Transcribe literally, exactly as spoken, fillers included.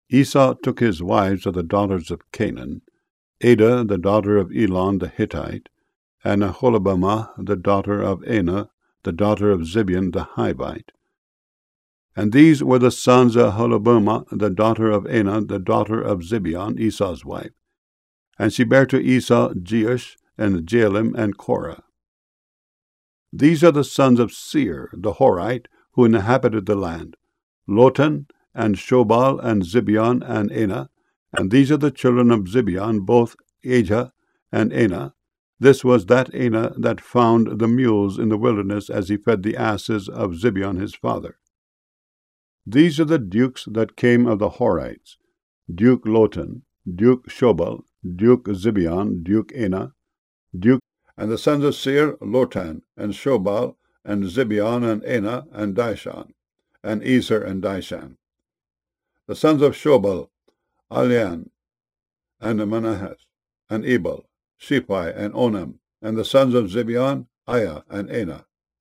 Esau took his wives of the daughters of Canaan, Adah the daughter of Elon the Hittite, and Aholibamah the daughter of Anah, the daughter of Zibeon the Hivite. And these were the sons of Aholibamah the daughter of Anah, the daughter of Zibeon, Esau's wife. And she bare to Esau Jeush, and Jaalim, and Korah. These are the sons of Seir the Horite, who inhabited the land, Lotan, and Shobal, and Zibeon, and Anah. And these are the children of Zibeon, both Ajah and Anah. This was that Anah that found the mules in the wilderness as he fed the asses of Zibeon his father. These are the dukes that came of the Horites, Duke Lotan, Duke Shobal, Duke Zibeon, Duke Anah, Duke, and the sons of Seir, Lotan, and Shobal, and Zibeon, and Anah, and Dishon, and Ezer, and Dishan. The sons of Shobal, Alian, and Manahath, and Ebal, Shephi, and Onam, and the sons of Zibeon, Aiah, and Anah.